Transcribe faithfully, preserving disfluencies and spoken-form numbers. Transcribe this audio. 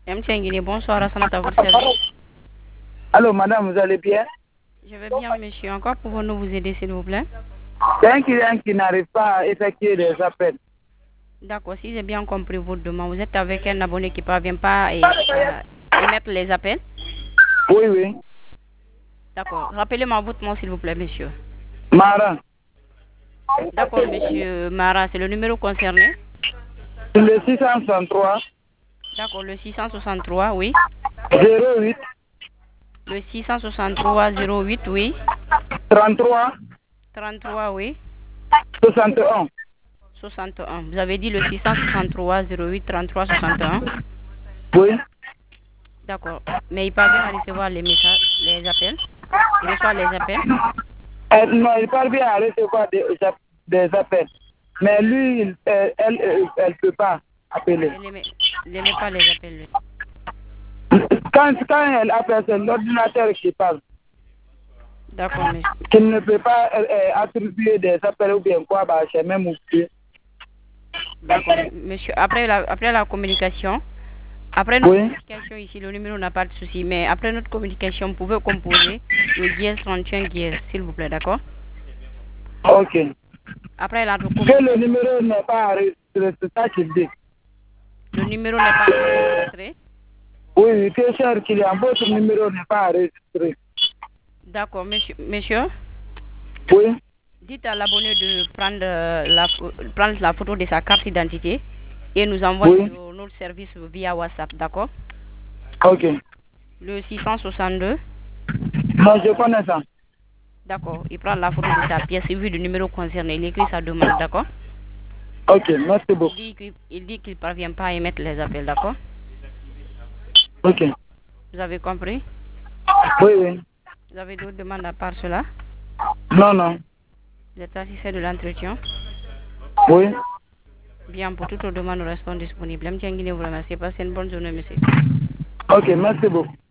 M. Nguyen, bonsoir, Rassanat à votre service. Allô, madame, vous allez bien? Je vais bien, monsieur. Encore pouvons-nous vous aider, s'il vous plaît? C'est un client qui n'arrive pas à effectuer des appels. D'accord, si j'ai bien compris votre demande, vous êtes avec un abonné qui ne parvient pas à, à émettre les appels? Oui, oui. D'accord. Rappelez-moi votre nom, s'il vous plaît, monsieur. Mara. D'accord, monsieur Mara, c'est le numéro concerné? C'est le six cent soixante-trois. D'accord, le six cent soixante-trois, oui. zéro huit. Le six cent soixante-trois zéro huit, oui. trente-trois. trente-trois, oui. soixante et un. soixante et un. Vous avez dit le six cent soixante-trois zéro huit trente-trois soixante et un? Oui. D'accord. Mais il parvient à recevoir les messages, les appels? Il reçoit les appels? Elle, non, il parvient à recevoir des, des appels. Mais lui, il, elle, elle, elle peut pas appeler. Il n'aimait pas les appels, lui. Quand, quand elle appelle, c'est l'ordinateur qui parle. D'accord, monsieur. Qu'il ne peut pas euh, attribuer des appels ou bien quoi, bah, chez même oublié. D'accord, monsieur. Après la, après la communication, après notre Oui. communication ici, le numéro n'a pas de souci, mais après notre communication, vous pouvez composer le dièse trente et un dièse, s'il vous plaît, d'accord? Ok. Après la Que le numéro n'est pas enregistré, c'est ça qu'il dit. Le numéro n'est pas enregistré? Oui, oui, que cher client, votre numéro n'est pas enregistré. D'accord, monsieur, monsieur. Oui. Dites à l'abonné de prendre, euh, la, prendre la photo de sa carte d'identité et nous envoyer Oui. sur notre service via WhatsApp, d'accord? Ok. Le six cent soixante-deux. Non, je connais ça. D'accord, il prend la photo de sa pièce suivie du numéro concerné, il écrit sa demande, d'accord? Ok, merci beaucoup. Il dit qu'il ne parvient pas à émettre les appels, d'accord? Ok. Vous avez compris? Oui, oui. Vous avez d'autres demandes à part cela? Non, non. Vous êtes satisfait de l'entretien? Oui. Bien, pour toutes vos demandes, nous restons disponibles. M. Nguyen vous remercie. Passez une bonne journée, monsieur. Ok, merci beaucoup.